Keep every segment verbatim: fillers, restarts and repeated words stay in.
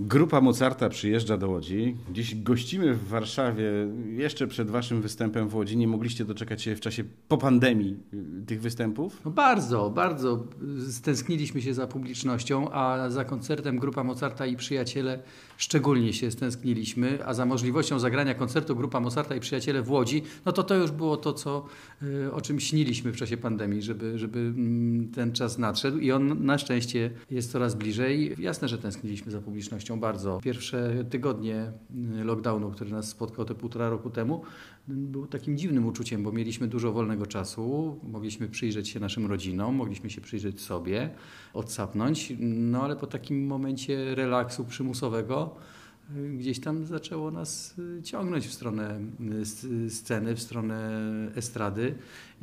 Grupa Mozarta przyjeżdża do Łodzi. Dziś gościmy w Warszawie. Jeszcze przed waszym występem w Łodzi. Nie mogliście doczekać się w czasie po pandemii tych występów? No bardzo, bardzo stęskniliśmy się za publicznością, a za koncertem Grupa Mozarta i Przyjaciele szczególnie się stęskniliśmy, a za możliwością zagrania koncertu Grupa Mozarta i Przyjaciele w Łodzi, no to to już było to, co, o czym śniliśmy w czasie pandemii, żeby, żeby ten czas nadszedł i on na szczęście jest coraz bliżej. Jasne, że tęskniliśmy za publicznością bardzo. Pierwsze tygodnie lockdownu, który nas spotkał te półtora roku temu, był takim dziwnym uczuciem, bo mieliśmy dużo wolnego czasu, mogliśmy przyjrzeć się naszym rodzinom, mogliśmy się przyjrzeć sobie, odsapnąć, no ale po takim momencie relaksu przymusowego gdzieś tam zaczęło nas ciągnąć w stronę sceny, w stronę estrady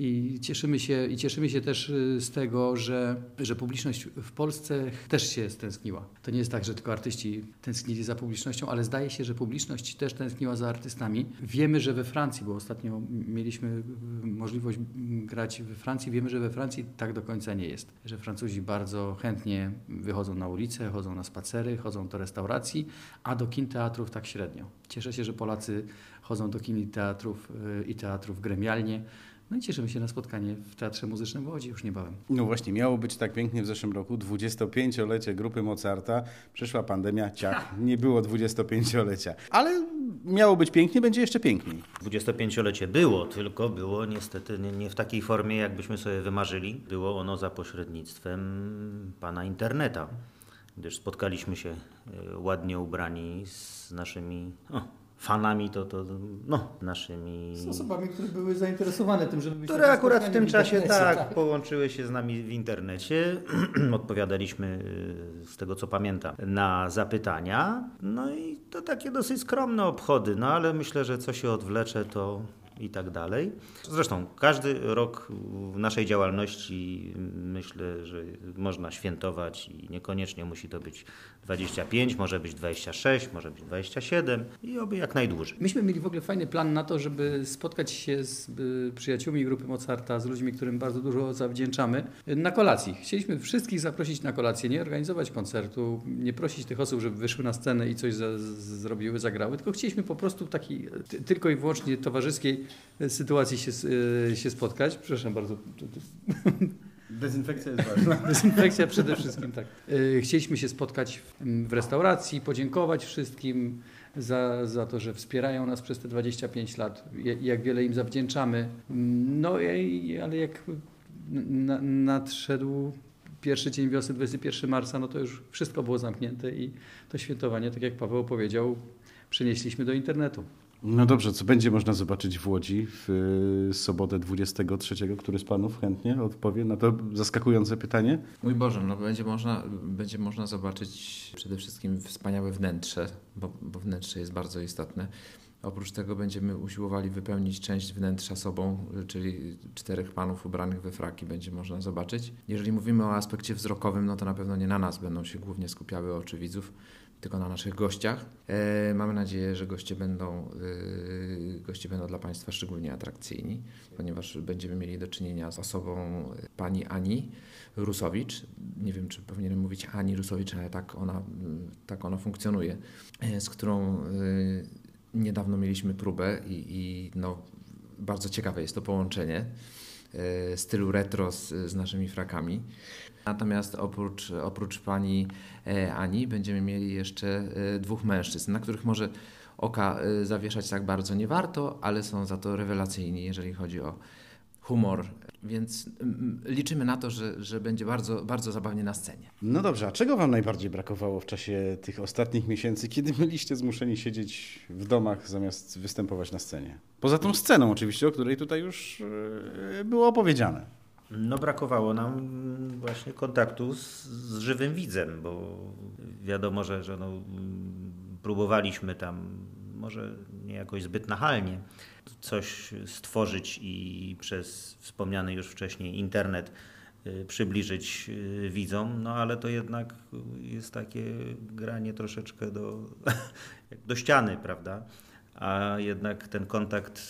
i cieszymy się, i cieszymy się też z tego, że, że publiczność w Polsce też się stęskniła. To nie jest tak, że tylko artyści tęsknili za publicznością, ale zdaje się, że publiczność też tęskniła za artystami. Wiemy, że we Francji, bo ostatnio mieliśmy możliwość grać we Francji, wiemy, że we Francji tak do końca nie jest. Że Francuzi bardzo chętnie wychodzą na ulicę, chodzą na spacery, chodzą do restauracji, a do kin teatrów tak średnio. Cieszę się, że Polacy chodzą do kin i teatrów, i teatrów gremialnie. No i cieszymy się na spotkanie w Teatrze Muzycznym w Łodzi już niebawem. No właśnie, miało być tak pięknie w zeszłym roku, dwudziestopięciolecie Grupy Mozarta. Przyszła pandemia, ciach, nie było dwudziestopięciolecia. Ale miało być pięknie, będzie jeszcze piękniej. dwudziestopięciolecie było, tylko było niestety nie, nie w takiej formie, jakbyśmy sobie wymarzyli. Było ono za pośrednictwem pana interneta, gdyż spotkaliśmy się ładnie ubrani z naszymi o, fanami, to, to no, naszymi... Z osobami, które były zainteresowane tym, żeby być... Które akurat w tym czasie tak, tak połączyły się z nami w internecie. Odpowiadaliśmy, z tego co pamiętam, na zapytania. No i to takie dosyć skromne obchody, no ale myślę, że co się odwlecze, to i tak dalej. Zresztą każdy rok w naszej działalności myślę, że można świętować i niekoniecznie musi to być dwadzieścia pięć, może być dwadzieścia sześć, może być dwadzieścia siedem i oby jak najdłużej. Myśmy mieli w ogóle fajny plan na to, żeby spotkać się z przyjaciółmi Grupy Mozarta, z ludźmi, którym bardzo dużo zawdzięczamy, na kolacji. Chcieliśmy wszystkich zaprosić na kolację, nie organizować koncertu, nie prosić tych osób, żeby wyszły na scenę i coś za, z, zrobiły, zagrały, tylko chcieliśmy po prostu w takiej t- tylko i wyłącznie towarzyskiej sytuacji się, się spotkać. Przepraszam bardzo. Dezynfekcja jest ważna. Dezynfekcja przede wszystkim, tak. Chcieliśmy się spotkać w restauracji, podziękować wszystkim za, za to, że wspierają nas przez te dwadzieścia pięć lat, jak wiele im zawdzięczamy. No ale jak na, nadszedł pierwszy dzień wiosny, dwudziestego pierwszego marca, no to już wszystko było zamknięte i to świętowanie, tak jak Paweł powiedział, przenieśliśmy do internetu. No dobrze, co będzie można zobaczyć w Łodzi w sobotę dwudziestego trzeciego? Który z panów chętnie odpowie na to zaskakujące pytanie? Mój Boże, no będzie można, będzie można zobaczyć przede wszystkim wspaniałe wnętrze, bo, bo wnętrze jest bardzo istotne. Oprócz tego będziemy usiłowali wypełnić część wnętrza sobą, czyli czterech panów ubranych we fraki będzie można zobaczyć. Jeżeli mówimy o aspekcie wzrokowym, no to na pewno nie na nas będą się głównie skupiały oczy widzów, tylko na naszych gościach. E, mamy nadzieję, że goście będą, e, goście będą dla Państwa szczególnie atrakcyjni, ponieważ będziemy mieli do czynienia z osobą pani Ani Rusowicz. Nie wiem, czy powinienem mówić Ani Rusowicz, ale tak ona, tak ona funkcjonuje, e, z którą e, niedawno mieliśmy próbę i, i no, bardzo ciekawe jest to połączenie e, stylu retro z, z naszymi frakami. Natomiast oprócz, oprócz pani Ani będziemy mieli jeszcze dwóch mężczyzn, na których może oka zawieszać tak bardzo nie warto, ale są za to rewelacyjni, jeżeli chodzi o humor. Więc liczymy na to, że, że będzie bardzo, bardzo zabawnie na scenie. No dobrze, a czego wam najbardziej brakowało w czasie tych ostatnich miesięcy, kiedy byliście zmuszeni siedzieć w domach zamiast występować na scenie? Poza tą sceną oczywiście, o której tutaj już było opowiedziane. No brakowało nam właśnie kontaktu z, z żywym widzem, bo wiadomo, że, że no, próbowaliśmy tam, może nie jakoś zbyt nachalnie, coś stworzyć i przez wspomniany już wcześniej internet przybliżyć widzom, no ale to jednak jest takie granie troszeczkę do, do ściany, prawda? A jednak ten kontakt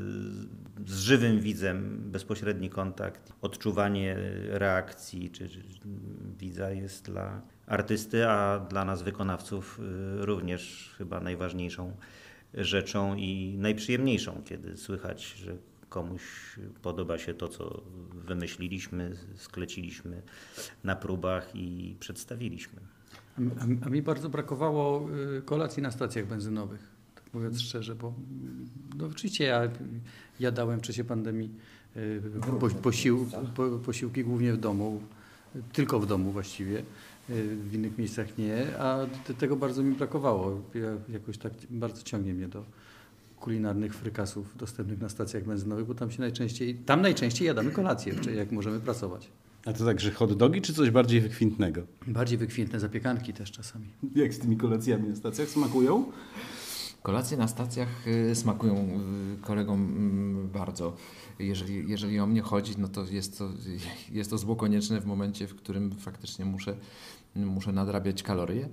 z żywym widzem, bezpośredni kontakt, odczuwanie reakcji czy, czy widza jest dla artysty, a dla nas wykonawców również chyba najważniejszą rzeczą i najprzyjemniejszą, kiedy słychać, że komuś podoba się to, co wymyśliliśmy, skleciliśmy na próbach i przedstawiliśmy. A, a mi bardzo brakowało kolacji na stacjach benzynowych, tak mówiąc szczerze, bo no oczywiście ja jadałem w czasie pandemii po, posił, po, posiłki głównie w domu, tylko w domu właściwie, w innych miejscach nie, a tego bardzo mi brakowało. Ja, jakoś tak bardzo ciągnie mnie do kulinarnych frykasów dostępnych na stacjach benzynowych, bo tam się najczęściej, tam najczęściej jadamy kolację, jak możemy pracować. A to tak, że hot dogi czy coś bardziej wykwintnego? Bardziej wykwintne, zapiekanki też czasami. Jak z tymi kolacjami na stacjach smakują? Kolacje na stacjach smakują kolegom bardzo. Jeżeli, jeżeli o mnie chodzi, no to jest to, jest to zło konieczne w momencie, w którym faktycznie muszę, muszę nadrabiać kalorie.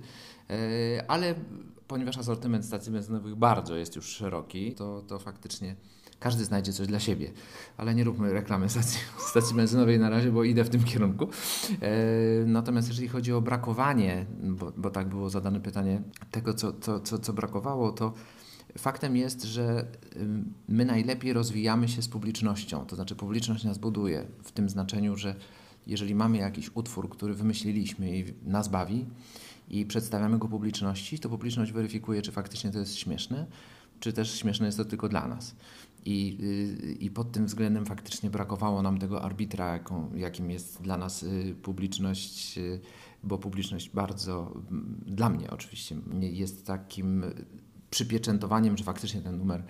Ale ponieważ asortyment stacji benzynowych bardzo jest już szeroki, to, to faktycznie każdy znajdzie coś dla siebie. Ale nie róbmy reklamy stacji, stacji benzynowej na razie, bo idę w tym kierunku. Natomiast jeżeli chodzi o brakowanie, bo, bo tak było zadane pytanie, tego co, co, co, co brakowało, to faktem jest, że my najlepiej rozwijamy się z publicznością, to znaczy publiczność nas buduje w tym znaczeniu, że jeżeli mamy jakiś utwór, który wymyśliliśmy i nas bawi i przedstawiamy go publiczności, to publiczność weryfikuje, czy faktycznie to jest śmieszne, czy też śmieszne jest to tylko dla nas. I, i pod tym względem faktycznie brakowało nam tego arbitra, jaką, jakim jest dla nas publiczność, bo publiczność bardzo, dla mnie oczywiście, jest takim przypieczętowaniem, że faktycznie ten numer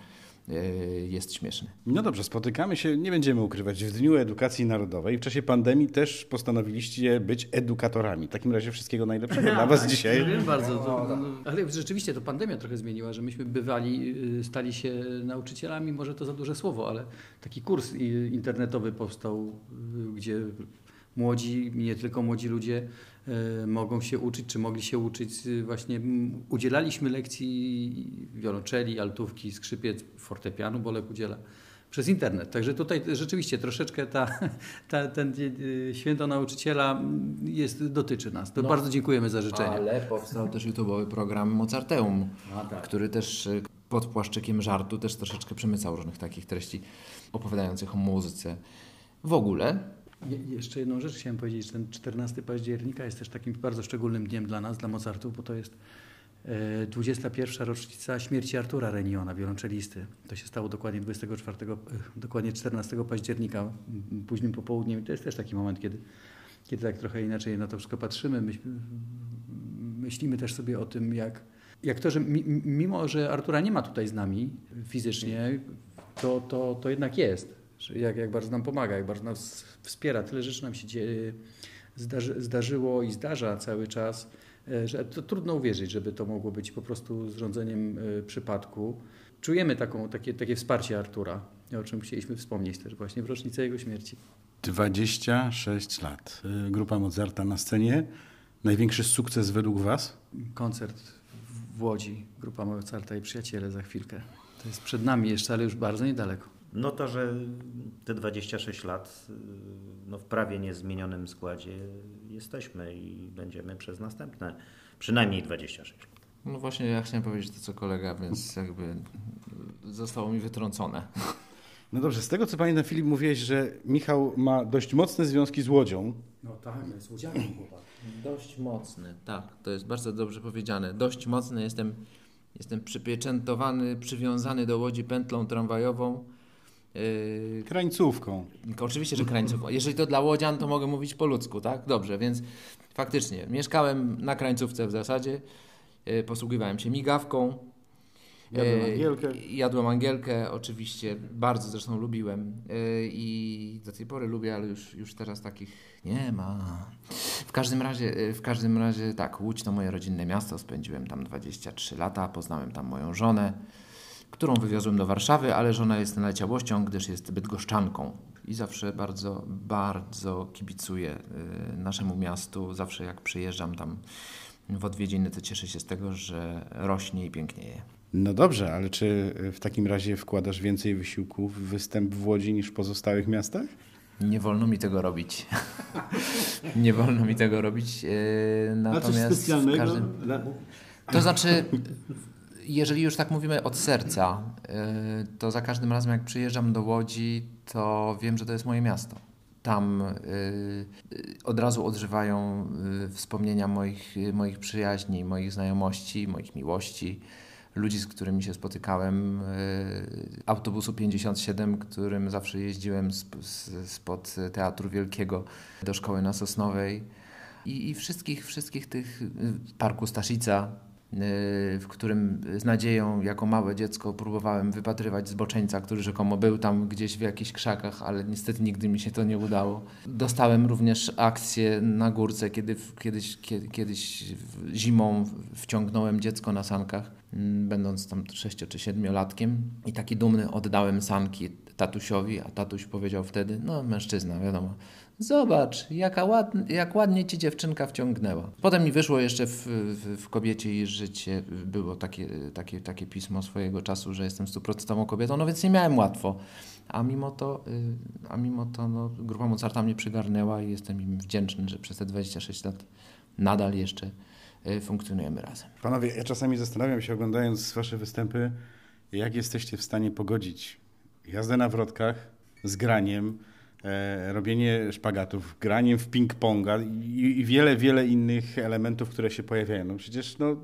jest śmieszny. No dobrze, spotykamy się, nie będziemy ukrywać, w Dniu Edukacji Narodowej. W czasie pandemii też postanowiliście być edukatorami. W takim razie wszystkiego najlepszego dla was dzisiaj. Wiem bardzo, to, no, ale rzeczywiście to pandemia trochę zmieniła, że myśmy bywali, stali się nauczycielami, może to za duże słowo, ale taki kurs internetowy powstał, gdzie młodzi, nie tylko młodzi ludzie mogą się uczyć, czy mogli się uczyć. Właśnie udzielaliśmy lekcji wiolonczeli, altówki, skrzypiec, fortepianu, bo Olek udziela przez internet. Także tutaj rzeczywiście troszeczkę ta, ta, ten święto nauczyciela jest, dotyczy nas. To no, bardzo dziękujemy za życzenia. Ale powstał też YouTube'owy program Mozarteum, A, tak. który też pod płaszczykiem żartu też troszeczkę przemycał różnych takich treści opowiadających o muzyce. W ogóle Je, jeszcze jedną rzecz chciałem powiedzieć, że ten czternastego października jest też takim bardzo szczególnym dniem dla nas, dla Mozartów, bo to jest e, dwudziesta pierwsza rocznica śmierci Artura Reniona, wiolonczelisty. To się stało dokładnie dwudziestego czwartego, e, dokładnie czternastego października, m, późnym popołudniem. I to jest też taki moment, kiedy, kiedy tak trochę inaczej na to wszystko patrzymy. Myś, myślimy też sobie o tym, jak, jak to, że mi, mimo, że Artura nie ma tutaj z nami fizycznie, to, to, to jednak jest. Jak, jak bardzo nam pomaga, jak bardzo nas wspiera. Tyle rzeczy nam się dzieje, zdarzy, zdarzyło i zdarza cały czas, że to trudno uwierzyć, żeby to mogło być po prostu zrządzeniem przypadku. Czujemy taką, takie, takie wsparcie Artura, o czym chcieliśmy wspomnieć też właśnie w rocznicę jego śmierci. dwadzieścia sześć lat. Grupa Mozarta na scenie. Największy sukces według was? Koncert w Łodzi. Grupa Mozarta i przyjaciele za chwilkę. To jest przed nami jeszcze, ale już bardzo niedaleko. No to, że te dwadzieścia sześć lat no w prawie niezmienionym składzie jesteśmy i będziemy przez następne przynajmniej dwadzieścia sześć. No właśnie ja chciałem powiedzieć to co kolega, więc jakby zostało mi wytrącone. No dobrze, z tego co pamiętam, Filip, mówiłeś, że Michał ma dość mocne związki z Łodzią. No tak, jest łodzianem chłopak. Dość mocny, tak, to jest bardzo dobrze powiedziane. Dość mocny, jestem, jestem przypieczętowany, przywiązany do Łodzi pętlą tramwajową. Yy... Krańcówką. Oczywiście, że krańcówką. Jeżeli to dla łodzian, to mogę mówić po ludzku, tak? Dobrze, więc faktycznie mieszkałem na krańcówce w zasadzie, yy, posługiwałem się migawką. Jadłem angielkę. Yy, jadłem angielkę, oczywiście, bardzo zresztą lubiłem yy, i do tej pory lubię, ale już, już teraz takich nie ma. W każdym razie, yy, w każdym razie tak, Łódź to moje rodzinne miasto, spędziłem tam dwadzieścia trzy lata, poznałem tam moją żonę, którą wywiozłem do Warszawy, ale żona jest naleciałością, gdyż jest bydgoszczanką i zawsze bardzo, bardzo kibicuję naszemu miastu. Zawsze jak przyjeżdżam tam w odwiedziny, to cieszę się z tego, że rośnie i pięknieje. No dobrze, ale czy w takim razie wkładasz więcej wysiłku w występ w Łodzi niż w pozostałych miastach? Nie wolno mi tego robić. Nie wolno mi tego robić. Natomiast A coś specjalnego? Każdym... To znaczy, jeżeli już tak mówimy od serca, to za każdym razem jak przyjeżdżam do Łodzi, to wiem, że to jest moje miasto. Tam od razu odżywają wspomnienia moich, moich przyjaźni, moich znajomości, moich miłości, ludzi, z którymi się spotykałem, autobusu pięćdziesiąt siedem, którym zawsze jeździłem spod Teatru Wielkiego do szkoły na Sosnowej i, i wszystkich, wszystkich tych, Parku Staszica, w którym z nadzieją jako małe dziecko próbowałem wypatrywać zboczeńca, który rzekomo był tam gdzieś w jakichś krzakach, ale niestety nigdy mi się to nie udało. Dostałem również akcję na górce, kiedy kiedyś, kiedy, kiedyś zimą wciągnąłem dziecko na sankach, będąc tam sześcio czy siedmiolatkiem i taki dumny oddałem sanki tatusiowi, a tatuś powiedział wtedy, no mężczyzna, wiadomo, zobacz, jaka ładn- jak ładnie ci dziewczynka wciągnęła. Potem mi wyszło jeszcze w, w, w Kobiecie i życie, było takie, takie, takie pismo swojego czasu, że jestem stuprocentową kobietą, no więc nie miałem łatwo. A mimo to, a mimo to no, grupa Mozarta mnie przygarnęła i jestem im wdzięczny, że przez te dwadzieścia sześć lat nadal jeszcze funkcjonujemy razem. Panowie, ja czasami zastanawiam się, oglądając wasze występy, jak jesteście w stanie pogodzić jazdę na wrotkach z graniem, e, robienie szpagatów, graniem w ping-ponga i, i wiele, wiele innych elementów, które się pojawiają. No przecież no,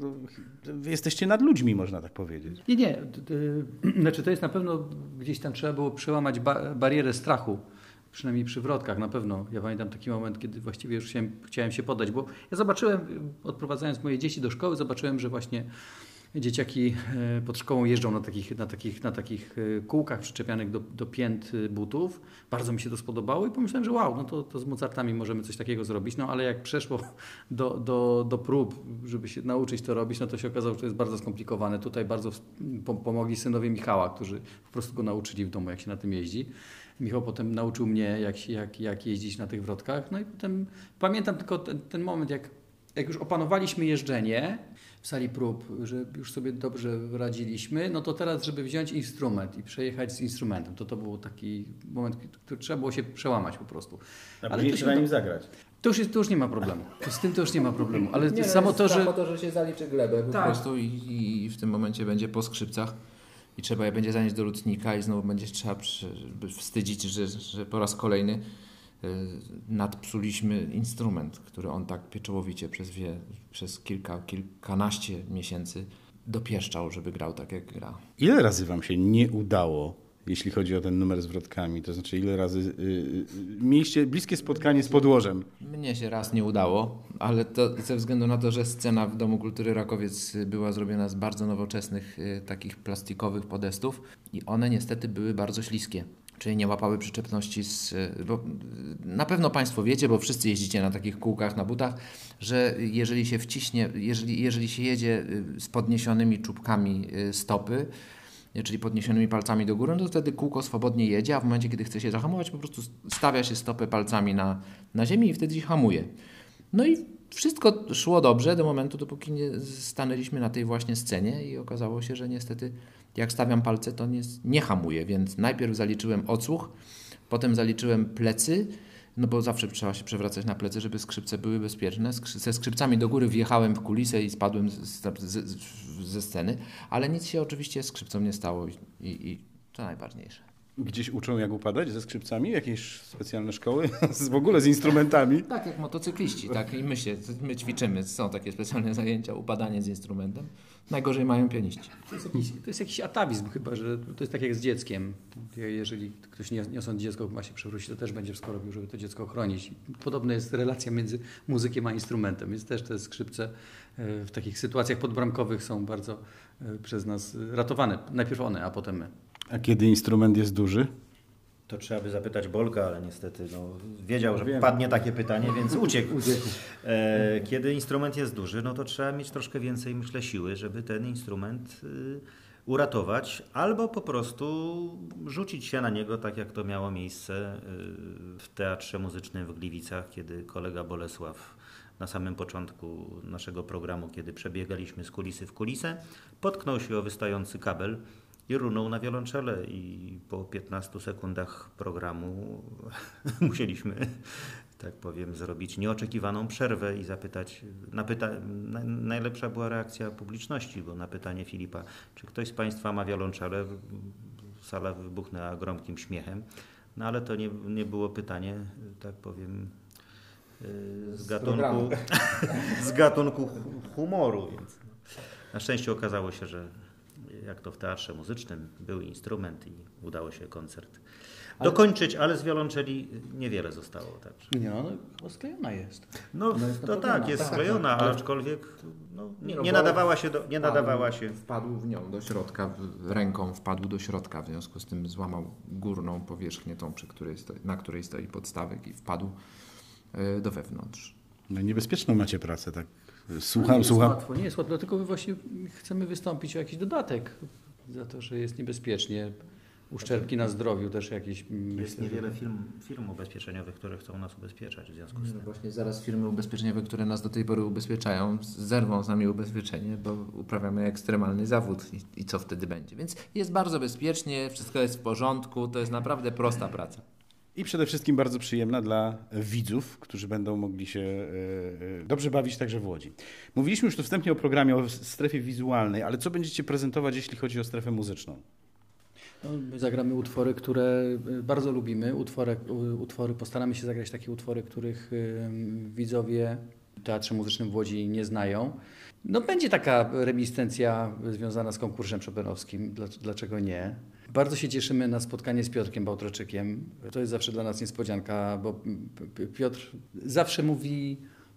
wy jesteście nad ludźmi, można tak powiedzieć. Nie, nie. To, to, znaczy to jest na pewno, gdzieś tam trzeba było przełamać ba- barierę strachu. Przynajmniej przy wrotkach na pewno. Ja pamiętam taki moment, kiedy właściwie już chciałem, chciałem się poddać, bo ja zobaczyłem, odprowadzając moje dzieci do szkoły, zobaczyłem, że właśnie dzieciaki pod szkołą jeżdżą na takich, na takich, na takich kółkach przyczepianych do, do pięt butów. Bardzo mi się to spodobało i pomyślałem, że wow, no to, to z Mozartami możemy coś takiego zrobić. No ale jak przeszło do, do, do prób, żeby się nauczyć to robić, no to się okazało, że to jest bardzo skomplikowane. Tutaj bardzo pomogli synowie Michała, którzy po prostu go nauczyli w domu, jak się na tym jeździ. Michał potem nauczył mnie, jak, jak, jak jeździć na tych wrotkach. No i potem pamiętam tylko ten, ten moment, jak, jak już opanowaliśmy jeżdżenie w sali prób, że już sobie dobrze radziliśmy, no to teraz, żeby wziąć instrument i przejechać z instrumentem, to to był taki moment, który trzeba było się przełamać po prostu. A później trzeba nim zagrać. To już, jest, to już nie ma problemu. Z tym to już nie ma problemu. Ale nie, samo to, że... to, że się zaliczy glebę po tak. prostu i, i w tym momencie będzie po skrzypcach. I trzeba je będzie zanieść do lutnika i znowu będzie trzeba przy, wstydzić, że, że po raz kolejny y, nadpsuliśmy instrument, który on tak pieczołowicie przez, wie, przez kilka, kilkanaście miesięcy dopieszczał, żeby grał tak, jak gra. Ile razy wam się nie udało, jeśli chodzi o ten numer z wrotkami? To znaczy, ile razy y, y, mieliście bliskie spotkanie z podłożem? Mnie się raz nie udało, ale to ze względu na to, że scena w Domu Kultury Rakowiec była zrobiona z bardzo nowoczesnych y, takich plastikowych podestów i one niestety były bardzo śliskie. Czyli nie łapały przyczepności z... Bo na pewno Państwo wiecie, bo wszyscy jeździcie na takich kółkach, na butach, że jeżeli się wciśnie, jeżeli, jeżeli się jedzie z podniesionymi czubkami stopy, czyli podniesionymi palcami do góry, no to wtedy kółko swobodnie jedzie, a w momencie, kiedy chce się zahamować, po prostu stawia się stopę palcami na, na ziemi i wtedy się hamuje. No i wszystko szło dobrze do momentu, dopóki nie stanęliśmy na tej właśnie scenie i okazało się, że niestety jak stawiam palce, to nie, nie hamuje, więc najpierw zaliczyłem odsłuch, potem zaliczyłem plecy, no bo zawsze trzeba się przewracać na plecy, żeby skrzypce były bezpieczne. Ze skrzypcami do góry wjechałem w kulisę i spadłem z, z, z, ze sceny, ale nic się oczywiście skrzypcom nie stało i, i to najważniejsze. Gdzieś uczą, jak upadać ze skrzypcami? Jakieś specjalne szkoły? w ogóle z instrumentami? Tak, jak motocykliści, tak i my się, my ćwiczymy, są takie specjalne zajęcia, upadanie z instrumentem. Najgorzej mają pianiści. To jest jakiś, to jest jakiś atawizm chyba, że to jest tak jak z dzieckiem. Jeżeli ktoś niosąc dziecko ma się przewrócić, to też będzie wszystko robił, żeby to dziecko chronić. Podobna jest relacja między muzykiem a instrumentem, więc też te skrzypce w takich sytuacjach podbramkowych są bardzo przez nas ratowane. Najpierw one, a potem my. A kiedy instrument jest duży? To trzeba by zapytać Bolka, ale niestety no, wiedział, że Wiem. padnie takie pytanie, więc uciekł. E, kiedy instrument jest duży, no to trzeba mieć troszkę więcej, myślę, siły, żeby ten instrument y, uratować, albo po prostu rzucić się na niego, tak jak to miało miejsce y, w Teatrze Muzycznym w Gliwicach, kiedy kolega Bolesław na samym początku naszego programu, kiedy przebiegaliśmy z kulisy w kulisę, potknął się o wystający kabel i runął na wiolonczele i po piętnastu sekundach programu musieliśmy, tak powiem, zrobić nieoczekiwaną przerwę i zapytać, na pyta- na, najlepsza była reakcja publiczności, bo na pytanie Filipa, czy ktoś z Państwa ma wiolonczele, sala wybuchnęła gromkim śmiechem, no ale to nie, nie było pytanie, tak powiem, z gatunku, z gatunku humoru, więc na szczęście okazało się, że jak to w teatrze muzycznym był instrument i udało się koncert ale... dokończyć, ale z wiolonczeli niewiele zostało. Także. Nie no, no sklejona jest. No jest to tak, jest tak, sklejona, tak, tak. aczkolwiek no, nie, no, nie nadawała się, do, nie nadawała się. Wpadł w nią do środka, ręką wpadł do środka, w związku z tym złamał górną powierzchnię, tą, przy której stoi, na której stoi podstawek i wpadł do wewnątrz. No niebezpieczną macie pracę, tak? Słucham, nie słucham. Łatwo, nie jest łatwo, dlatego właśnie chcemy wystąpić o jakiś dodatek za to, że jest niebezpiecznie. Uszczerbki na zdrowiu też jakieś. Jest myślę, niewiele że... firm, firm ubezpieczeniowych, które chcą nas ubezpieczać w związku z tym. No właśnie zaraz firmy ubezpieczeniowe, które nas do tej pory ubezpieczają, zerwą z nami ubezpieczenie, bo uprawiamy ekstremalny zawód i, i co wtedy będzie. Więc jest bardzo bezpiecznie, wszystko jest w porządku, to jest naprawdę prosta praca. I przede wszystkim bardzo przyjemna dla widzów, którzy będą mogli się dobrze bawić także w Łodzi. Mówiliśmy już tu wstępnie o programie, o strefie wizualnej, ale co będziecie prezentować, jeśli chodzi o strefę muzyczną? No, my zagramy utwory, które bardzo lubimy. Utwory, utwory, postaramy się zagrać takie utwory, których widzowie w Teatrze Muzycznym w Łodzi nie znają. No, będzie taka reminiscencja związana z konkursem chopinowskim, dlaczego nie? Bardzo się cieszymy na spotkanie z Piotrkiem Bałtroczykiem. To jest zawsze dla nas niespodzianka, bo Piotr zawsze mówi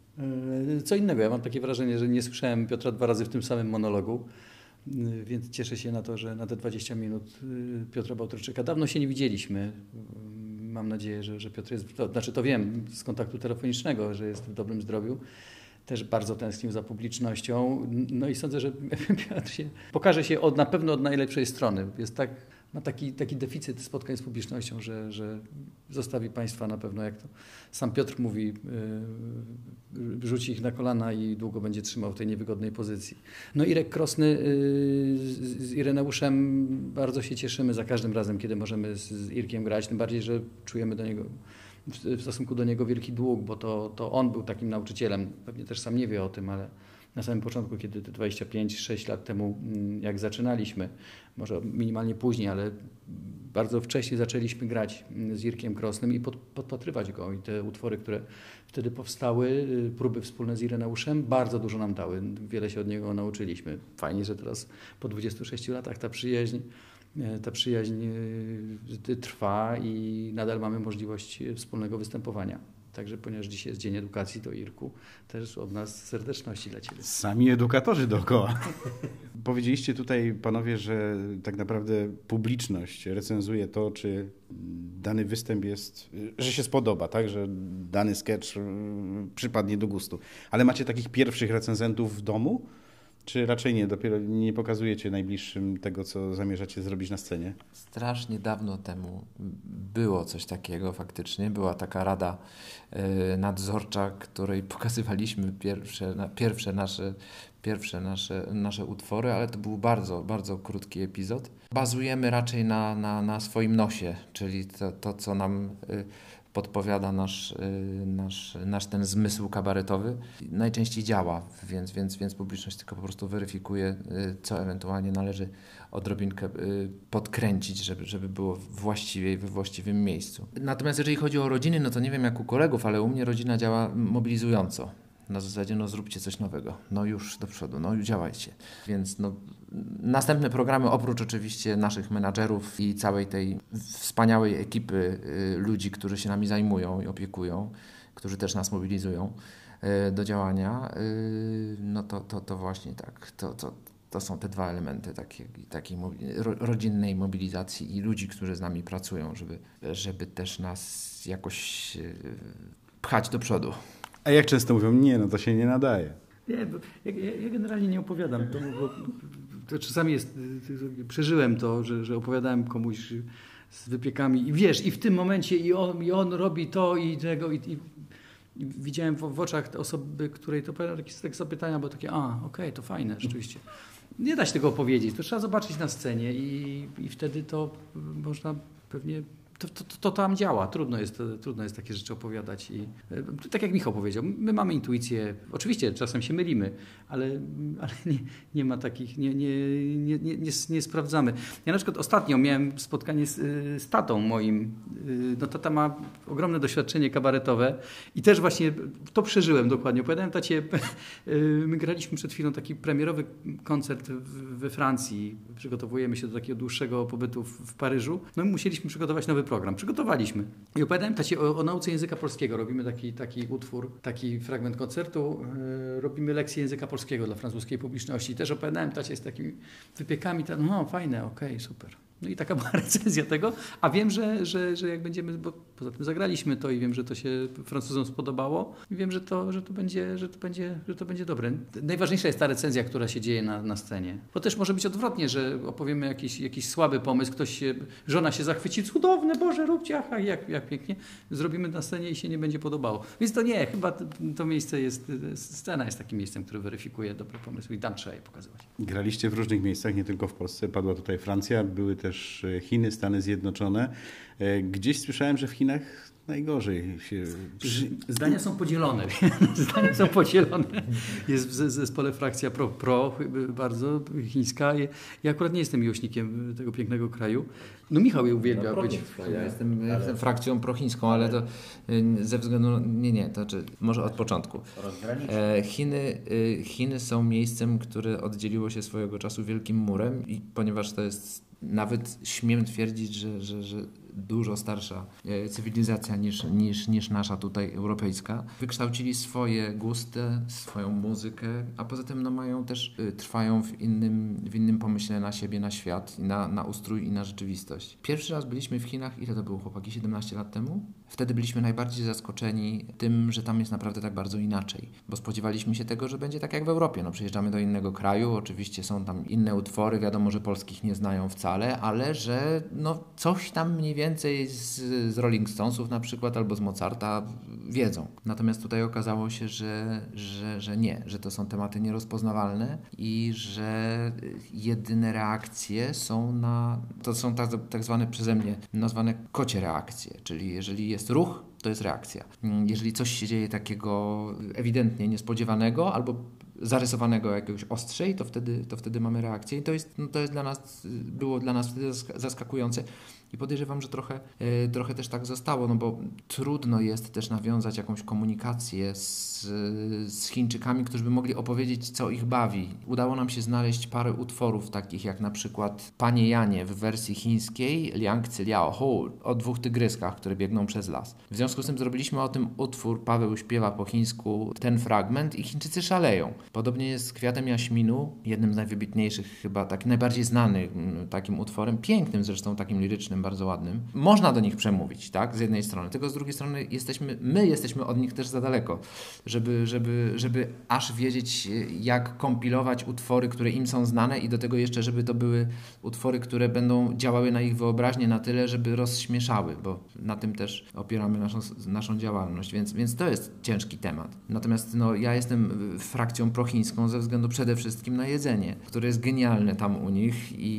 co innego. Ja mam takie wrażenie, że nie słyszałem Piotra dwa razy w tym samym monologu, więc cieszę się na to, że na te dwadzieścia minut Piotra Bałtroczyka. Dawno się nie widzieliśmy. Mam nadzieję, że, że Piotr jest, to, znaczy to wiem z kontaktu telefonicznego, że jest w dobrym zdrowiu. Też bardzo tęsknił za publicznością. No i sądzę, że Piotr się, pokaże się od, na pewno od najlepszej strony. Jest tak, ma taki, taki deficyt spotkań z publicznością, że, że zostawi Państwa na pewno, jak to sam Piotr mówi, yy, rzuci ich na kolana i długo będzie trzymał w tej niewygodnej pozycji. No Irek Krosny yy, z, z Ireneuszem bardzo się cieszymy za każdym razem, kiedy możemy z, z Irkiem grać, tym bardziej, że czujemy do niego w stosunku do niego wielki dług, bo to, to on był takim nauczycielem. Pewnie też sam nie wie o tym, ale na samym początku, kiedy dwadzieścia pięć sześć lat temu, jak zaczynaliśmy, może minimalnie później, ale bardzo wcześnie zaczęliśmy grać z Irkiem Krosnym i pod, podpatrywać go. I te utwory, które wtedy powstały, próby wspólne z Ireneuszem, bardzo dużo nam dały. Wiele się od niego nauczyliśmy. Fajnie, że teraz po dwudziestu sześciu latach ta przyjaźń Ta przyjaźń trwa i nadal mamy możliwość wspólnego występowania. Także ponieważ dzisiaj jest Dzień Edukacji, to Irku, też od nas serdeczności dla Ciebie. Sami edukatorzy dookoła. Powiedzieliście tutaj, panowie, że tak naprawdę publiczność recenzuje to, czy dany występ jest, że się spodoba, tak, że dany sketch przypadnie do gustu. Ale macie takich pierwszych recenzentów w domu? Czy raczej nie? Dopiero nie pokazujecie najbliższym tego, co zamierzacie zrobić na scenie? Strasznie dawno temu było coś takiego faktycznie. Była taka rada y, nadzorcza, której pokazywaliśmy pierwsze, na, pierwsze, nasze, pierwsze nasze, nasze utwory, ale to był bardzo, bardzo krótki epizod. Bazujemy raczej na, na, na swoim nosie, czyli to, to co nam... Y, podpowiada nasz, nasz, nasz ten zmysł kabaretowy. Najczęściej działa, więc, więc, więc publiczność tylko po prostu weryfikuje, co ewentualnie należy odrobinkę podkręcić, żeby, żeby było właściwie we właściwym miejscu. Natomiast jeżeli chodzi o rodziny, no to nie wiem jak u kolegów, ale u mnie rodzina działa mobilizująco. Na zasadzie, no zróbcie coś nowego, no już do przodu, no już działajcie. Więc no, następne programy, oprócz oczywiście naszych menadżerów i całej tej wspaniałej ekipy y, ludzi, którzy się nami zajmują i opiekują, którzy też nas mobilizują y, do działania, y, no to, to, to właśnie tak, to, to, to są te dwa elementy takiej, takiej mobi- ro, rodzinnej mobilizacji i ludzi, którzy z nami pracują, żeby, żeby też nas jakoś y, pchać do przodu. A jak często mówią, nie, no to się nie nadaje. Nie, bo ja, ja generalnie nie opowiadam. To, bo, to czasami jest, przeżyłem to, że, że opowiadałem komuś z wypiekami i wiesz, i w tym momencie i on, i on robi to i tego i, i, i widziałem w, w oczach osoby, której to opowiadałem takie, takie zapytania, bo takie, a okej, okay, to fajne rzeczywiście. Nie da się tego opowiedzieć, to trzeba zobaczyć na scenie i, i wtedy to można pewnie... To, to, to tam działa. Trudno jest, trudno jest takie rzeczy opowiadać. I, tak jak Michał powiedział, my mamy intuicję. Oczywiście czasem się mylimy, ale, ale nie, nie ma takich, nie, nie, nie, nie, nie, nie sprawdzamy. Ja na przykład ostatnio miałem spotkanie z, z tatą moim. No, tata ma ogromne doświadczenie kabaretowe i też właśnie to przeżyłem dokładnie. Opowiadałem tacie, my graliśmy przed chwilą taki premierowy koncert we Francji. Przygotowujemy się do takiego dłuższego pobytu w, w Paryżu. No i musieliśmy przygotować nowy program. Przygotowaliśmy. I opowiadałem tacie o, o nauce języka polskiego. Robimy taki, taki utwór, taki fragment koncertu. Yy, robimy lekcję języka polskiego dla francuskiej publiczności. Też opowiadałem tacie z takimi wypiekami. Ta, no fajne, okej, okay, super. No i taka była recenzja tego, a wiem, że, że, że jak będziemy, bo poza tym zagraliśmy to i wiem, że to się Francuzom spodobało i wiem, że to, że to, będzie, że to, będzie, że to będzie dobre. Najważniejsza jest ta recenzja, która się dzieje na, na scenie. Bo też może być odwrotnie, że opowiemy jakiś, jakiś słaby pomysł, ktoś się, żona się zachwyci, cudowne, Boże, róbcie, aha, jak, jak pięknie. Zrobimy na scenie i się nie będzie podobało. Więc to nie, chyba to, to miejsce jest, scena jest takim miejscem, które weryfikuje dobre pomysły i tam trzeba je pokazywać. Graliście w różnych miejscach, nie tylko w Polsce. Padła tutaj Francja, były też Chiny, Stany Zjednoczone. Gdzieś słyszałem, że w Chinach najgorzej się... Zdania są podzielone. Zdania są podzielone. Jest w zespole frakcja pro, pro bardzo chińska. Ja akurat nie jestem miłośnikiem tego pięknego kraju. No Michał je uwielbia no, być. Ja jestem, ja jestem frakcją prochińską, ale to ze względu... Nie, nie, to czy, może od początku. Chiny, Chiny są miejscem, które oddzieliło się swojego czasu wielkim murem i ponieważ to jest nawet śmiem twierdzić, że, że, że dużo starsza cywilizacja niż, niż, niż nasza tutaj europejska. Wykształcili swoje gusty, swoją muzykę, a poza tym no, mają też, trwają w innym, w innym pomyśle na siebie, na świat, na, na ustrój i na rzeczywistość. Pierwszy raz byliśmy w Chinach, ile to było, chłopaki, siedemnaście lat temu? Wtedy byliśmy najbardziej zaskoczeni tym, że tam jest naprawdę tak bardzo inaczej, bo spodziewaliśmy się tego, że będzie tak jak w Europie. No, przyjeżdżamy do innego kraju, oczywiście są tam inne utwory, wiadomo, że polskich nie znają wcale, ale że no, coś tam mniej więcej z, z Rolling Stonesów na przykład albo z Mozarta wiedzą. Natomiast tutaj okazało się, że, że, że nie, że to są tematy nierozpoznawalne i że jedyne reakcje są na, to są tak, tak zwane przeze mnie nazwane kocie reakcje, czyli jeżeli jest ruch, to jest reakcja. Jeżeli coś się dzieje takiego ewidentnie niespodziewanego albo zarysowanego jakiegoś ostrzej, to wtedy, to wtedy mamy reakcję i to jest, no to jest dla nas, było dla nas wtedy zaskakujące i podejrzewam, że trochę, e, trochę też tak zostało, no bo trudno jest też nawiązać jakąś komunikację z, z Chińczykami, którzy by mogli opowiedzieć, co ich bawi. Udało nam się znaleźć parę utworów takich jak na przykład Panie Janie w wersji chińskiej Liang Zi Liao Hu o dwóch tygryskach, które biegną przez las. W związku z tym zrobiliśmy o tym utwór, Paweł śpiewa po chińsku ten fragment i Chińczycy szaleją. Podobnie jest z Kwiatem Jaśminu, jednym z najwybitniejszych, chyba tak najbardziej znanych takim utworem, pięknym zresztą, takim lirycznym, bardzo ładnym. Można do nich przemówić, tak, z jednej strony, tylko z drugiej strony jesteśmy, my jesteśmy od nich też za daleko, żeby, żeby, żeby aż wiedzieć, jak kompilować utwory, które im są znane i do tego jeszcze, żeby to były utwory, które będą działały na ich wyobraźnię na tyle, żeby rozśmieszały, bo na tym też opieramy naszą, naszą działalność, więc, więc to jest ciężki temat. Natomiast no, ja jestem frakcją prochińską ze względu przede wszystkim na jedzenie, które jest genialne tam u nich i...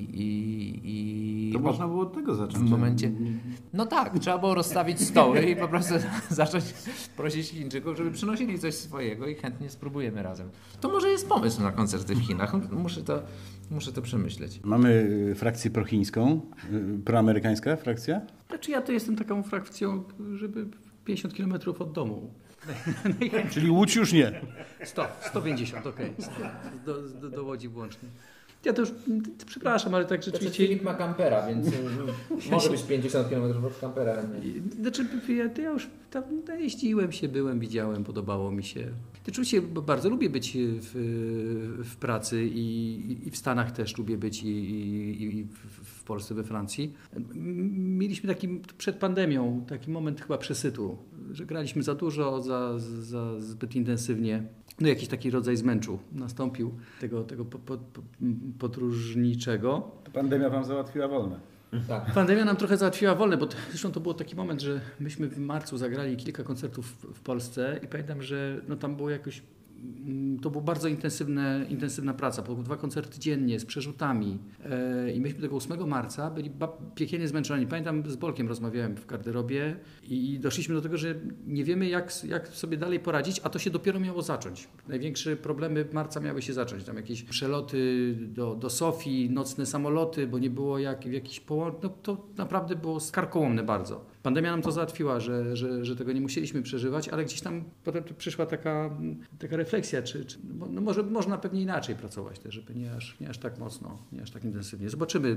i, i to można było od tego zacząć. W momencie... No tak, trzeba było rozstawić stoły i po prostu zacząć prosić Chińczyków, żeby przynosili coś swojego i chętnie spróbujemy razem. To może jest pomysł na koncerty w Chinach. Muszę to, muszę to przemyśleć. Mamy frakcję prochińską, proamerykańska frakcja? Znaczy ja to jestem taką frakcją, żeby pięćdziesiąt kilometrów od domu. Czyli Łódź już nie. sto, sto pięćdziesiąt, okej. Okay. Do, do, do Łodzi włącznie. Ja to już, przepraszam, ale tak rzeczywiście... Znaczy Filip ma kampera, więc może być pięćdziesiąt kilometrów od kampera. Nie? Znaczy ja, ja już tam jeździłem się, byłem, widziałem, podobało mi się. Oczywiście bardzo lubię być w, w pracy i, i w Stanach też lubię być i, i, i w Polsce, we Francji. Mieliśmy taki przed pandemią taki moment chyba przesytu, że graliśmy za dużo, za, za zbyt intensywnie. No jakiś taki rodzaj zmęczu nastąpił tego, tego po, po, podróżniczego. Pandemia wam załatwiła wolne. Tak. Pandemia nam trochę załatwiła wolne, bo to, zresztą to był taki moment, że myśmy w marcu zagrali kilka koncertów w, w Polsce i pamiętam, że no tam było jakoś to była bardzo intensywne, intensywna praca, bo dwa koncerty dziennie z przerzutami e, i myśmy tego ósmego marca byli ba- piekielnie zmęczeni. Pamiętam, z Bolkiem rozmawiałem w garderobie i doszliśmy do tego, że nie wiemy jak, jak sobie dalej poradzić, a to się dopiero miało zacząć. Największe problemy marca miały się zacząć. Tam jakieś przeloty do, do Sofii, nocne samoloty, bo nie było jak, jakichś połączeń. No, to naprawdę było karkołomne bardzo. Pandemia nam to załatwiła, że, że, że tego nie musieliśmy przeżywać, ale gdzieś tam potem przyszła taka, taka refleksja, czy, czy no może można pewnie inaczej pracować też, żeby nie aż, nie aż tak mocno, nie aż tak intensywnie. Zobaczymy.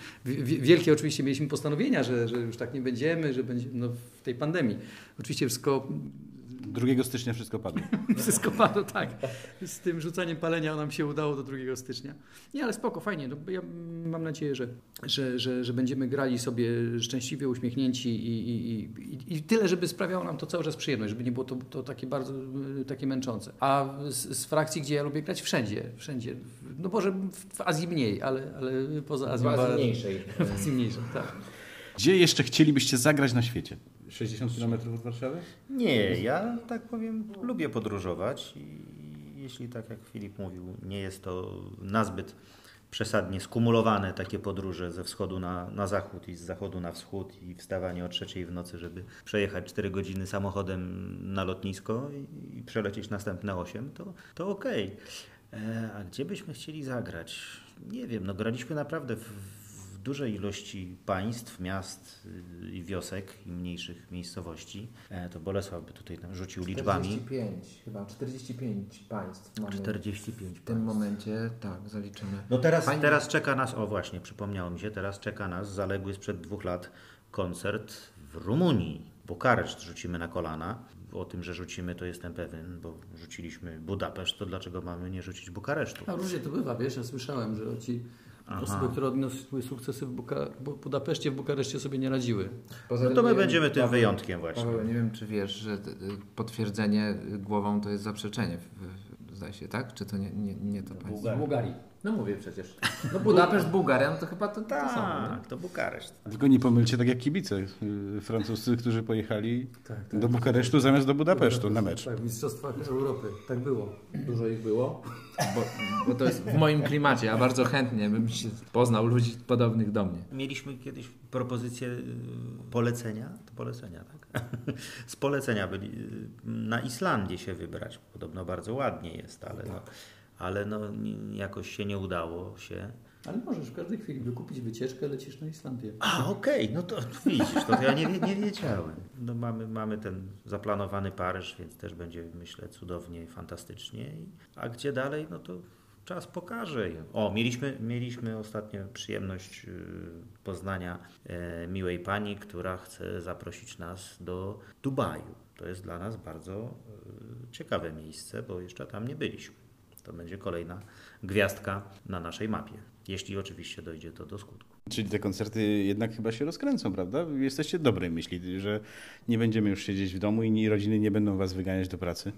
Wielkie oczywiście mieliśmy postanowienia, że, że już tak nie będziemy, że będzie no, w tej pandemii. Oczywiście wszystko... drugiego stycznia wszystko padło. Wszystko padło, tak. Z tym rzucaniem palenia nam się udało do drugiego stycznia. Nie, ale spoko, fajnie. No, ja mam nadzieję, że, że, że, że będziemy grali sobie szczęśliwie, uśmiechnięci i, i, i, i tyle, żeby sprawiało nam to cały czas przyjemność, żeby nie było to, to takie bardzo takie męczące. A z, z frakcji, gdzie ja lubię grać, wszędzie. wszędzie. No może w Azji mniej, ale, ale poza Azją. W Azji mniejszej. W Azji mniejszej, tak. Gdzie jeszcze chcielibyście zagrać na świecie? sześćdziesiąt kilometrów od Warszawy? Nie, ja tak powiem, lubię podróżować i jeśli tak jak Filip mówił, nie jest to nazbyt przesadnie skumulowane takie podróże ze wschodu na, na zachód i z zachodu na wschód i wstawanie o trzeciej w nocy, żeby przejechać cztery godziny samochodem na lotnisko i, i przelecieć następne osiem, to, to okej. Okay. A gdzie byśmy chcieli zagrać? Nie wiem, no graliśmy naprawdę w w dużej ilości państw, miast i wiosek i mniejszych miejscowości. To Bolesław by tutaj nam rzucił liczbami. czterdzieści pięć, chyba czterdzieści pięć państw mamy czterdzieści pięć w tym państw. momencie, tak, zaliczymy. No teraz, Fajnie. teraz czeka nas, o właśnie, przypomniało mi się, teraz czeka nas zaległy sprzed dwóch lat koncert w Rumunii. Bukareszt rzucimy na kolana. O tym, że rzucimy, to jestem pewien, bo rzuciliśmy Budapeszt, to dlaczego mamy nie rzucić Bukaresztu? A różnie to bywa, wiesz, ja słyszałem, że ci Aha. osoby, które odniosły sukcesy w Buka- Budapeszcie, w Bukareszcie sobie nie radziły. Poza no to my będziemy wiem, tym Paweł, wyjątkiem właśnie. Paweł, nie wiem, czy wiesz, że potwierdzenie głową to jest zaprzeczenie, zdaje się, tak? Czy to nie, nie, nie to państwo? W Bułgarii. No mówię przecież. No Budapeszt, Bułgaria, no to chyba to, to tak, samo. Tak, to Bukareszt. Tylko nie pomylcie tak jak kibice yy, francuscy, którzy pojechali tak, tak, do Bukaresztu zamiast do Budapesztu na mecz. Tak, w Mistrzostwach Europy. Tak było. Dużo ich było? Bo, bo to jest w moim klimacie. Ja bardzo chętnie bym się poznał ludzi podobnych do mnie. Mieliśmy kiedyś propozycję polecenia, to polecenia, tak? Z polecenia byli na Islandię się wybrać. Podobno bardzo ładnie jest, ale... No. Ale no, jakoś się nie udało się. Ale możesz w każdej chwili wykupić wycieczkę, lecisz na Islandię. A, okej, okay. No to widzisz, to ja nie, nie wiedziałem. No, mamy, mamy ten zaplanowany Paryż, więc też będzie, myślę, cudownie, fantastycznie. A gdzie dalej, no to czas pokaże. O, mieliśmy, mieliśmy ostatnio przyjemność poznania miłej pani, która chce zaprosić nas do Dubaju. To jest dla nas bardzo ciekawe miejsce, bo jeszcze tam nie byliśmy. To będzie kolejna gwiazdka na naszej mapie, jeśli oczywiście dojdzie to do skutku. Czyli te koncerty jednak chyba się rozkręcą, prawda? Jesteście dobrej myśli, że nie będziemy już siedzieć w domu i rodziny nie będą was wyganiać do pracy.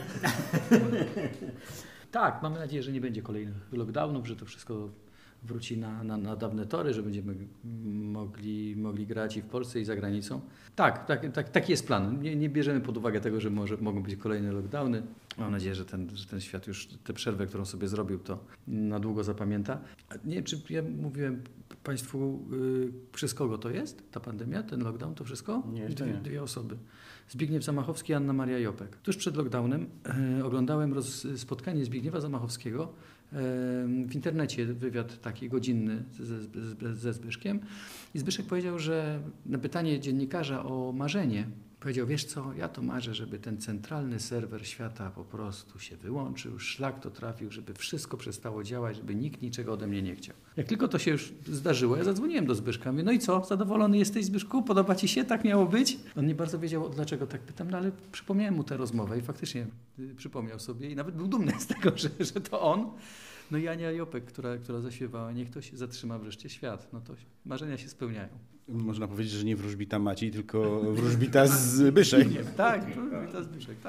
Tak, mamy nadzieję, że nie będzie kolejnych lockdownów, że to wszystko wróci na, na, na dawne tory, że będziemy mogli, mogli grać i w Polsce, i za granicą. Tak, tak, tak, taki jest plan. Nie, nie bierzemy pod uwagę tego, że może, mogą być kolejne lockdowny. Mam nadzieję, że ten, że ten świat już tę przerwę, którą sobie zrobił, to na długo zapamięta. Nie wiem, czy ja mówiłem Państwu, yy, przez kogo to jest, ta pandemia, ten lockdown, to wszystko? Nie, dwie, nie. dwie osoby. Zbigniew Zamachowski i Anna Maria Jopek. Tuż przed lockdownem yy, oglądałem roz, spotkanie Zbigniewa Zamachowskiego w internecie, wywiad taki godzinny ze, ze, ze Zbyszkiem i Zbyszek powiedział, że na pytanie dziennikarza o marzenie powiedział, wiesz co, ja to marzę, żeby ten centralny serwer świata po prostu się wyłączył, szlak to trafił, żeby wszystko przestało działać, żeby nikt niczego ode mnie nie chciał. Jak tylko to się już zdarzyło, ja zadzwoniłem do Zbyszka, mówię, no i co, zadowolony jesteś, Zbyszku, podoba ci się, tak miało być? On nie bardzo wiedział, dlaczego tak pytam, no ale przypomniałem mu tę rozmowę i faktycznie y, przypomniał sobie i nawet był dumny z tego, że, że to on. No i Ania Jopek, która, która zaśpiewała, niech ktoś zatrzyma wreszcie świat. No to marzenia się spełniają. Można powiedzieć, że nie wróżbita Maciej, tylko wróżbita Zbyszek. Tak, wróżbita Zbyszek, tak.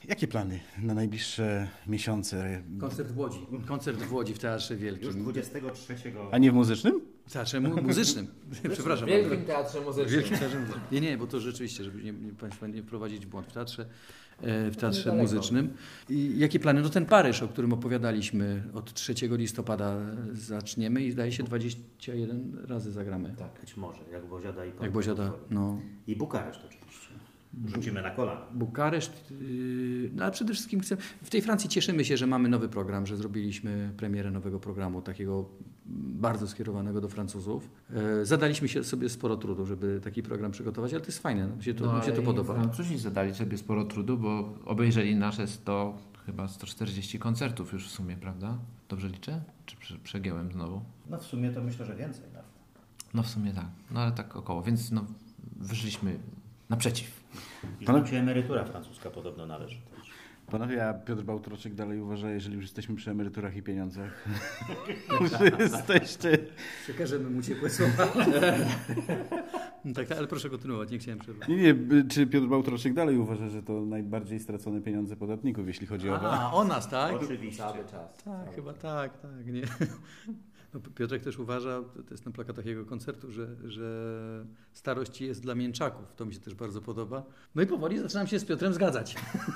Jakie plany na najbliższe miesiące? Koncert w Łodzi. Koncert w Łodzi w Teatrze Wielkim. Już dwudziestego trzeciego. A nie w muzycznym? W Teatrze mu- Muzycznym. Przepraszam. W Wielkim Teatrze Muzycznym. Wielkim Teatrze Muzycznym. Nie, nie, bo to rzeczywiście, żeby nie, nie, Państwa nie wprowadzić w błąd w Teatrze, e, w teatrze Niedaleko. Muzycznym. I jakie plany? No ten Paryż, o którym opowiadaliśmy, od trzeciego listopada zaczniemy i zdaje się dwadzieścia jeden razy zagramy. Tak. Być może, jak Boziada i Jak Boziada, no. I Bukareszt oczywiście. Rzucimy na kolana. Bukareszt, yy, no ale przede wszystkim chcemy, w tej Francji cieszymy się, że mamy nowy program, że zrobiliśmy premierę nowego programu, takiego bardzo skierowanego do Francuzów. Yy, zadaliśmy się sobie sporo trudu, żeby taki program przygotować, ale to jest fajne, nam się to, No, nam się to ale i podoba. Francuzi zadali sobie sporo trudu, bo obejrzeli nasze sto, chyba sto czterdzieści koncertów już w sumie, prawda? Dobrze liczę? Czy prze, przegiąłem znowu? No w sumie to myślę, że więcej nawet. No w sumie tak, no ale tak około, więc no wyszliśmy naprzeciw. I Pana- nam się emerytura francuska podobno należy. Panowie, a Piotr Bałtroczek dalej uważa, jeżeli już jesteśmy przy emeryturach i pieniądzach, że jesteście... Przekażemy mu ciepłe słowa. No tak, ale proszę kontynuować, nie chciałem przerwać. Nie, nie, czy Piotr Bałtroczek dalej uważa, że to najbardziej stracone pieniądze podatników, jeśli chodzi o... A, o nas, tak? Oczywiście. Cały czas. Tak, chyba tak, tak, nie. No, Piotrek też uważa, to jest na plakatach jego koncertu, że, że starość jest dla mięczaków. To mi się też bardzo podoba. No i powoli zaczynam się z Piotrem zgadzać.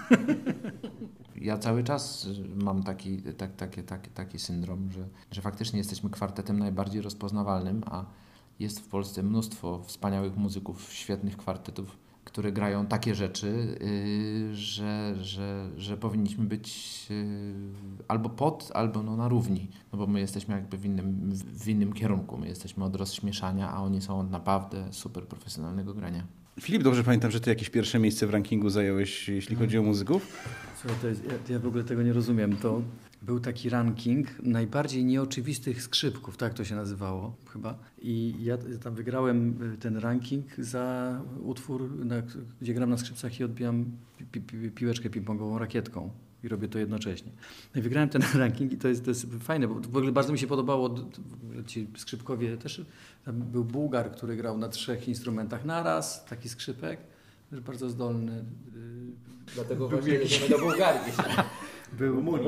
Ja cały czas mam taki, tak, taki, taki, taki syndrom, że, że faktycznie jesteśmy kwartetem najbardziej rozpoznawalnym, a jest w Polsce mnóstwo wspaniałych muzyków, świetnych kwartetów, które grają takie rzeczy, yy, że, że, że powinniśmy być yy, albo pod, albo no na równi, no bo my jesteśmy jakby w innym, w innym kierunku. My jesteśmy od rozśmieszania, a oni są od naprawdę super profesjonalnego grania. Filip, dobrze pamiętam, że ty jakieś pierwsze miejsce w rankingu zająłeś, jeśli chodzi o muzyków? Słuchaj, to jest, ja, ja w ogóle tego nie rozumiem. To był taki ranking najbardziej nieoczywistych skrzypków, tak to się nazywało chyba. I ja tam wygrałem ten ranking za utwór, na, gdzie gram na skrzypcach i odbijam pi, pi, piłeczkę ping-pongową rakietką. I robię to jednocześnie. No i wygrałem ten ranking i to jest, to jest fajne, bo w ogóle bardzo mi się podobało, ci skrzypkowie też, tam był Bułgar, który grał na trzech instrumentach naraz, taki skrzypek, też bardzo zdolny. Dlatego Był właśnie jakiś- jedziemy do Bułgarii. Był, Rumunii.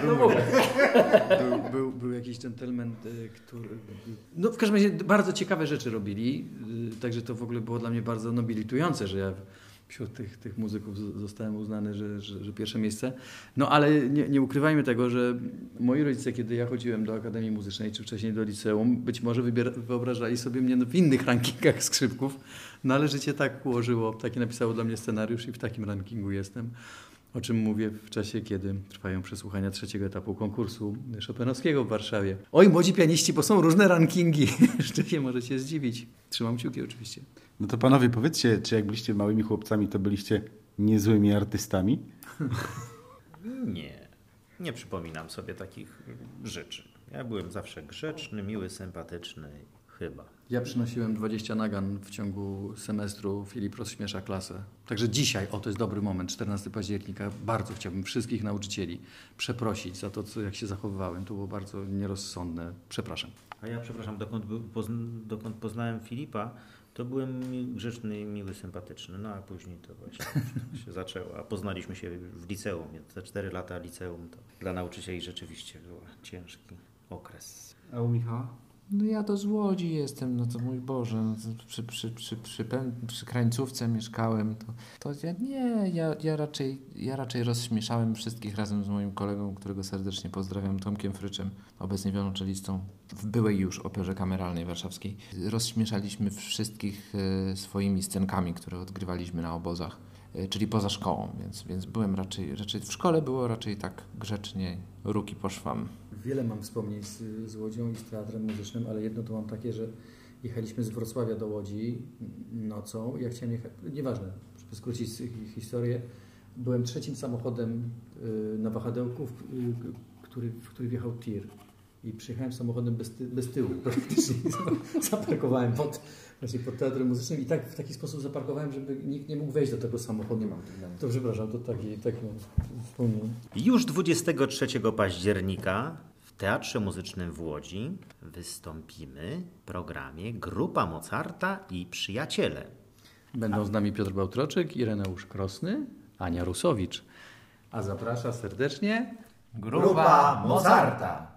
był, był, był jakiś dżentelmen, y, który... No w każdym razie bardzo ciekawe rzeczy robili, y, także to w ogóle było dla mnie bardzo nobilitujące, że ja wśród tych, tych muzyków z- zostałem uznany, że, że, że pierwsze miejsce. No ale nie, nie ukrywajmy tego, że moi rodzice, kiedy ja chodziłem do Akademii Muzycznej, czy wcześniej do liceum, być może wybiera, wyobrażali sobie mnie w innych rankingach skrzypków, no ale życie tak ułożyło, taki napisało dla mnie scenariusz i w takim rankingu jestem. O czym mówię w czasie, kiedy trwają przesłuchania trzeciego etapu konkursu Chopinowskiego w Warszawie. Oj, młodzi pianiści, bo są różne rankingi. Rzeczywiście możecie zdziwić. Trzymam kciuki oczywiście. No to panowie, powiedzcie, czy jak byliście małymi chłopcami, to byliście niezłymi artystami? Nie, nie przypominam sobie takich rzeczy. Ja byłem zawsze grzeczny, miły, sympatyczny, chyba. Ja przynosiłem dwadzieścia nagan w ciągu semestru. Filip rozśmiesza klasę. Także dzisiaj, o to jest dobry moment, czternastego października, bardzo chciałbym wszystkich nauczycieli przeprosić za to, co, jak się zachowywałem. To było bardzo nierozsądne. Przepraszam. A ja przepraszam, dokąd, był, pozn- dokąd poznałem Filipa, to byłem mi- grzeczny, miły, sympatyczny. No a później to właśnie się zaczęło. A poznaliśmy się w liceum. Więc te cztery lata liceum to dla nauczycieli rzeczywiście był ciężki okres. A u Michała? No ja to z Łodzi jestem, no to mój Boże, no to przy, przy, przy, przy, pę- przy krańcówce mieszkałem, to, to ja nie, ja, ja, raczej, ja raczej rozśmieszałem wszystkich razem z moim kolegą, którego serdecznie pozdrawiam, Tomkiem Fryczem, obecnie wiolonczelistą w byłej już Operze Kameralnej Warszawskiej. Rozśmieszaliśmy wszystkich e, swoimi scenkami, które odgrywaliśmy na obozach, e, czyli poza szkołą, więc, więc byłem raczej, raczej, w szkole było raczej tak grzecznie, ruki po szwam. Wiele mam wspomnień z, z Łodzią i z teatrem muzycznym, ale jedno to mam takie, że jechaliśmy z Wrocławia do Łodzi nocą. Ja chciałem jechać, nieważne, żeby skrócić historię, byłem trzecim samochodem y, na wahadełku, w, y, który, w który wjechał tir. I przyjechałem samochodem bez, ty, bez tyłu. Praktycznie zaparkowałem pod, właśnie pod teatrem muzycznym i tak w taki sposób zaparkowałem, żeby nikt nie mógł wejść do tego samochodu. Nie mam to, przepraszam, to taki, taki wspomnienie. Już dwudziestego trzeciego października w Teatrze Muzycznym w Łodzi wystąpimy w programie Grupa Mozarta i Przyjaciele. Będą z nami Piotr Bałtroczek, Ireneusz Krosny, Ania Rusowicz. A zaprasza serdecznie Grupa Mozarta.